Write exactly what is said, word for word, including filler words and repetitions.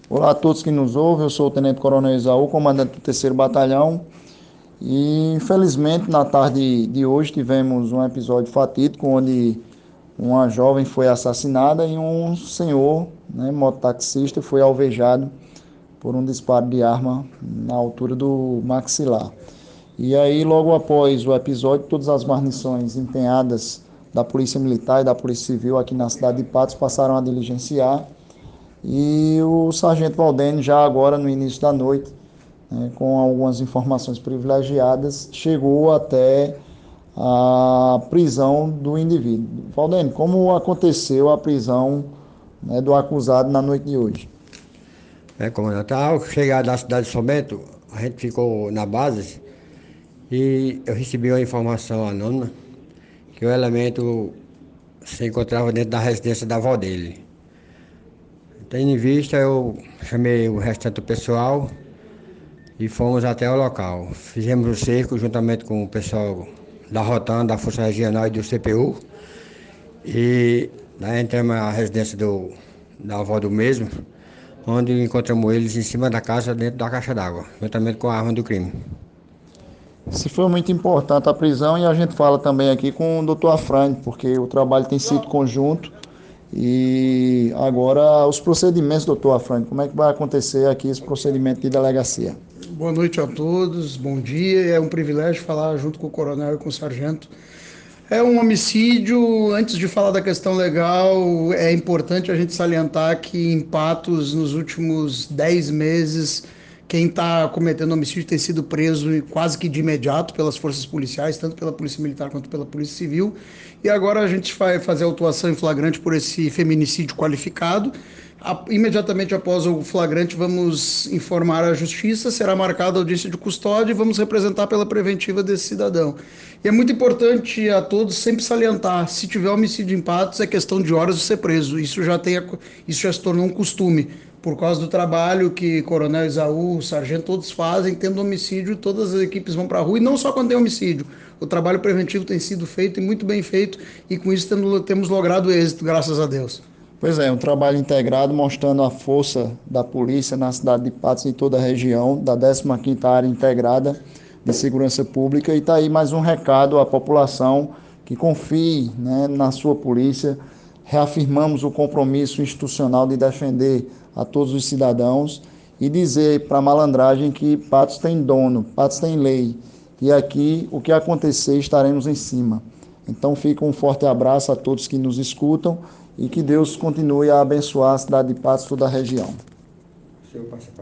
Olá a todos que nos ouvem, eu sou o Tenente Coronel Isaú, comandante do terceiro Batalhão, e infelizmente na tarde de hoje tivemos um episódio fatídico onde uma jovem foi assassinada e um senhor, né, mototaxista, foi alvejado por um disparo de arma na altura do maxilar. E aí, logo após o episódio, todas as guarnições empenhadas da Polícia Militar e da Polícia Civil aqui na cidade de Patos passaram a diligenciar. E o sargento Valdênio, já agora no início da noite, né, com algumas informações privilegiadas, chegou até a prisão do indivíduo. Valdênio, como aconteceu a prisão, né, do acusado na noite de hoje? É, comandante, ao chegar da cidade de Someto, a gente ficou na base e eu recebi uma informação anônima que o elemento se encontrava dentro da residência da avó dele. Tendo em vista, eu chamei o restante do pessoal e fomos até o local. Fizemos o cerco juntamente com o pessoal da Rotan, da Força Regional e do C P U. E daí entramos na residência do, da avó do mesmo, onde encontramos eles em cima da casa, dentro da caixa d'água, juntamente com a arma do crime. Se foi muito importante a prisão, e a gente fala também aqui com o doutor Afrânio, porque o trabalho tem sido conjunto. E agora os procedimentos, doutor Afrânio, como é que vai acontecer aqui esse procedimento de delegacia? Boa noite a todos, bom dia. É um privilégio falar junto com o coronel e com o sargento. É um homicídio. Antes de falar da questão legal, é importante a gente salientar que em Patos, nos últimos dez meses, quem está cometendo homicídio tem sido preso quase que de imediato pelas forças policiais, tanto pela Polícia Militar quanto pela Polícia Civil. E agora a gente vai fazer autuação em flagrante por esse feminicídio qualificado. A, imediatamente após o flagrante, vamos informar a justiça, será marcada a audiência de custódia e vamos representar pela preventiva desse cidadão. E é muito importante a todos sempre salientar, se tiver homicídio em Patos, é questão de horas de ser preso. Isso já, tem, isso já se tornou um costume, por causa do trabalho que Coronel Isaú, Sargento, todos fazem, tendo homicídio, todas as equipes vão para a rua, e não só quando tem homicídio. O trabalho preventivo tem sido feito e muito bem feito, e com isso temos logrado êxito, graças a Deus. Pois é, um trabalho integrado mostrando a força da polícia na cidade de Patos e em toda a região, da décima quinta Área Integrada de Segurança Pública. E está aí mais um recado à população que confie, né, na sua polícia. Reafirmamos o compromisso institucional de defender a todos os cidadãos e dizer para a malandragem que Patos tem dono, Patos tem lei. E aqui, o que acontecer, estaremos em cima. Então fica um forte abraço a todos que nos escutam e que Deus continue a abençoar a cidade de Patos e toda a região.